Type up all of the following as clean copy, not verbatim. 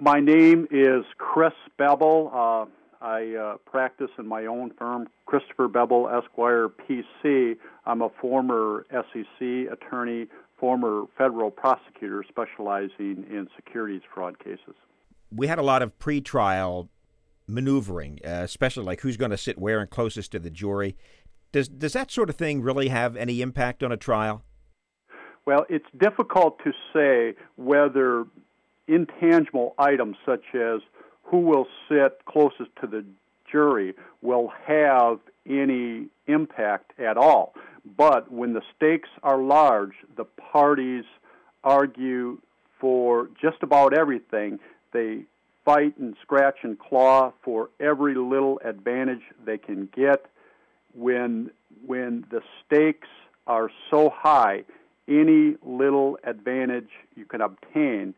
My name is Chris Bevel. I practice in my own firm, Christopher Bevel, Esquire, PC. I'm a former SEC attorney, former federal prosecutor specializing in securities fraud cases. We had a lot of pretrial maneuvering, especially like who's going to sit where and closest to the jury. Does that sort of thing really have any impact on a trial? Well, it's difficult to say whether intangible items such as who will sit closest to the jury will have any impact at all. But when the stakes are large, the parties argue for just about everything. They fight and scratch and claw for every little advantage they can get. When the stakes are so high, any little advantage you can obtain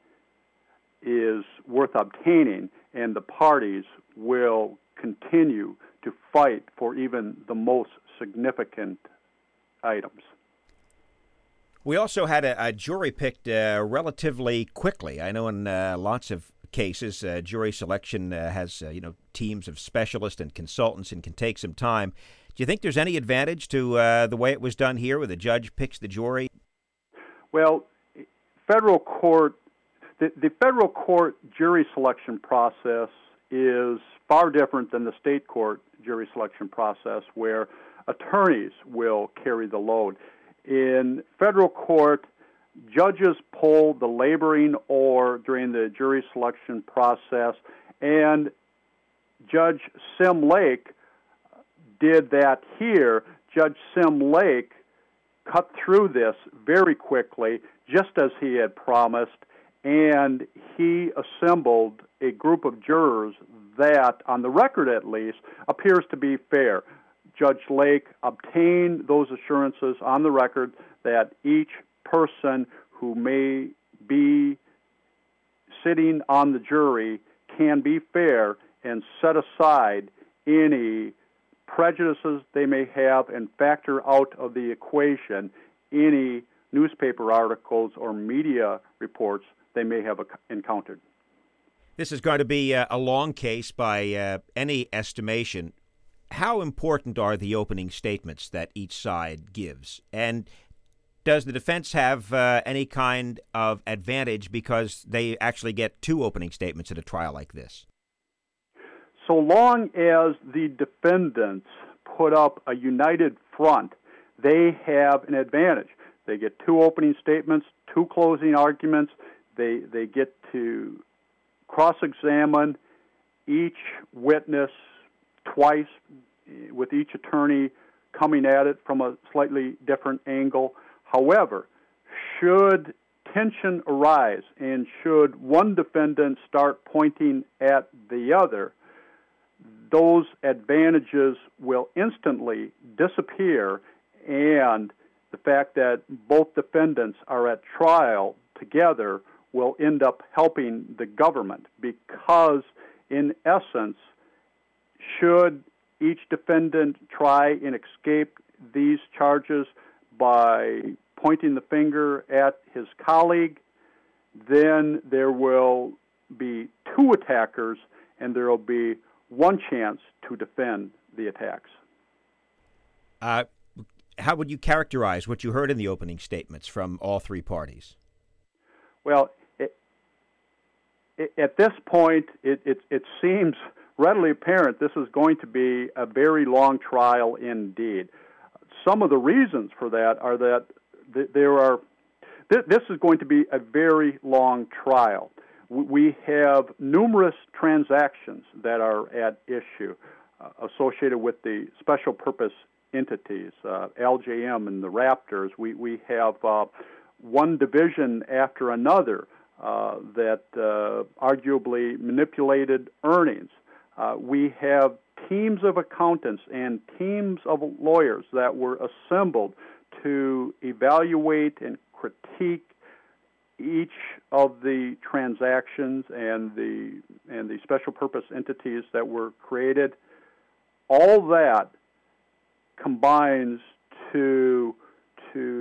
is worth obtaining, and the parties will continue to fight for even the most significant items. We also had a jury picked relatively quickly. I know in lots of cases, jury selection has teams of specialists and consultants and can take some time. Do you think there's any advantage to the way it was done here, where the judge picks the jury? Well, federal court, the federal court jury selection process is far different than the state court jury selection process, where attorneys will carry the load. In federal court, judges pull the laboring oar during the jury selection process, and Judge Sim Lake did that here. Judge Sim Lake cut through this very quickly, just as he had promised, and he assembled a group of jurors that, on the record at least, appears to be fair. Judge Lake obtained those assurances on the record that each person who may be sitting on the jury can be fair and set aside any prejudices they may have and factor out of the equation any newspaper articles or media reports they may have encountered. This is going to be a long case by any estimation. How important are the opening statements that each side gives? And does the defense have any kind of advantage because they actually get two opening statements at a trial like this? So long as the defendants put up a united front, they have an advantage. They get two opening statements, two closing arguments. They get to cross-examine each witness twice, with each attorney coming at it from a slightly different angle. However, should tension arise and should one defendant start pointing at the other, those advantages will instantly disappear, and the fact that both defendants are at trial together will end up helping the government, because, in essence, should each defendant try and escape these charges by pointing the finger at his colleague, then there will be two attackers and there will be one chance to defend the attacks. How would you characterize what you heard in the opening statements from all three parties? Well, at this point, it seems readily apparent this is going to be a very long trial indeed. Some of the reasons for that are that this is going to be a very long trial. We have numerous transactions that are at issue associated with the special purpose entities, LJM and the Raptors. We have one division after another that arguably manipulated earnings. We have teams of accountants and teams of lawyers that were assembled to evaluate and critique each of the transactions and the special purpose entities that were created. All that combines to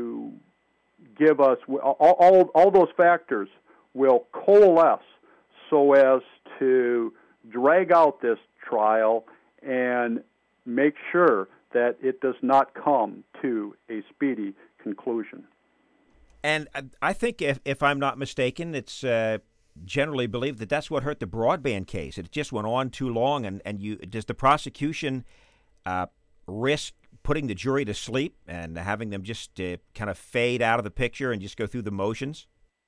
give us all those factors will coalesce so as to drag out this trial and make sure that it does not come to a speedy conclusion. And I think, if I'm not mistaken, it's generally believed that that's what hurt the broadband case. It just went on too long, and does the prosecution risk putting the jury to sleep and having them just kind of fade out of the picture and just go through the motions?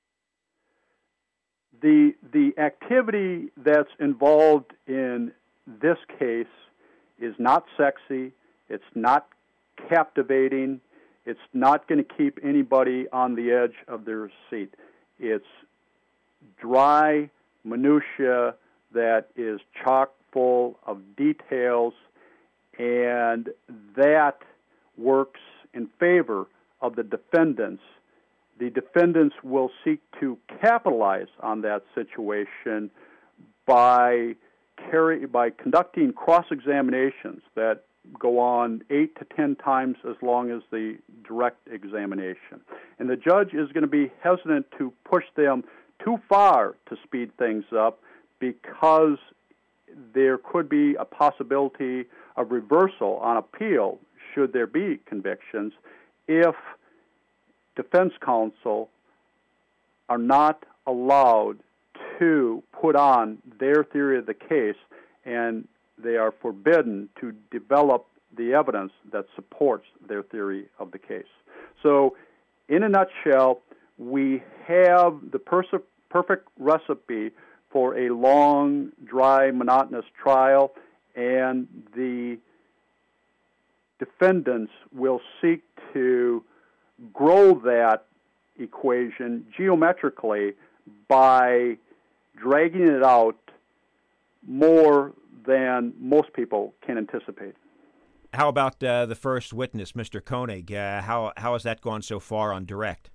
The activity that's involved in this case is not sexy. It's not captivating. It's not going to keep anybody on the edge of their seat. It's dry minutia that is chock full of details, and that works in favor of the defendants. The defendants will seek to capitalize on that situation by conducting cross-examinations that go on 8 to 10 times as long as the direct examination. And the judge is going to be hesitant to push them too far to speed things up, because there could be a possibility of reversal on appeal should there be convictions if defense counsel are not allowed to put on their theory of the case, and they are forbidden to develop the evidence that supports their theory of the case. So, in a nutshell, we have the perfect recipe for a long, dry, monotonous trial, and the defendants will seek to grow that equation geometrically by dragging it out more than most people can anticipate. How about the first witness, Mr. Koenig? How has that gone so far on direct?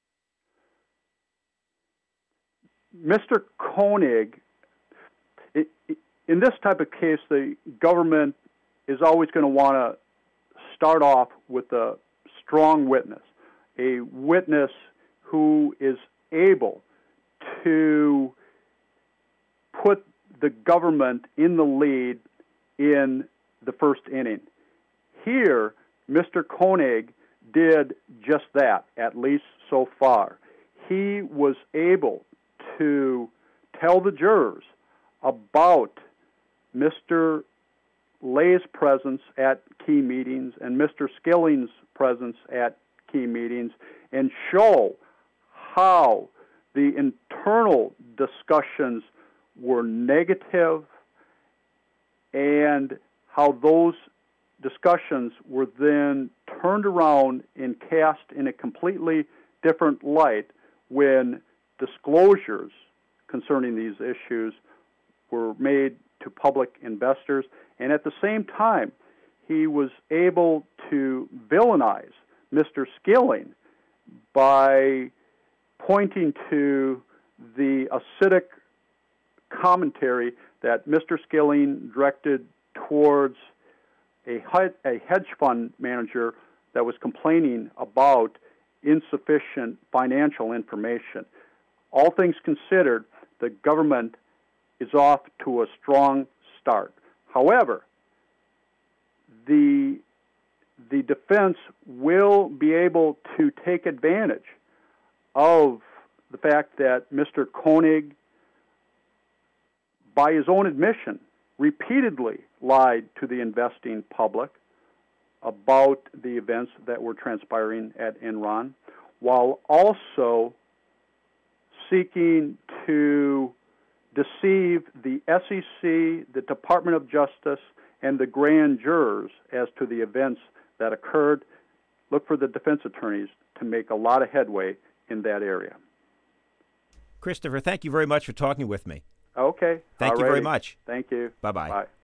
Mr. Koenig, in this type of case, the government is always going to want to start off with a strong witness, a witness who is able to put the government in the lead in the first inning. Here, Mr. Koenig did just that, at least so far. He was able to tell the jurors about Mr. Lay's presence at key meetings and Mr. Skilling's presence at key meetings, and show how the internal discussions were negative and how those discussions were then turned around and cast in a completely different light when disclosures concerning these issues were made to public investors. And at the same time, he was able to villainize Mr. Skilling by pointing to the acidic commentary that Mr. Skilling directed towards a hedge fund manager that was complaining about insufficient financial information. All things considered, the government is off to a strong start. However, the defense will be able to take advantage of the fact that Mr. Koenig, by his own admission, repeatedly lied to the investing public about the events that were transpiring at Enron, while also seeking to deceive the SEC, the Department of Justice, and the grand jurors as to the events that occurred. Look for the defense attorneys to make a lot of headway in that area. Christopher, thank you very much for talking with me. Okay. Thank you very much. Thank you. Bye-bye. Bye.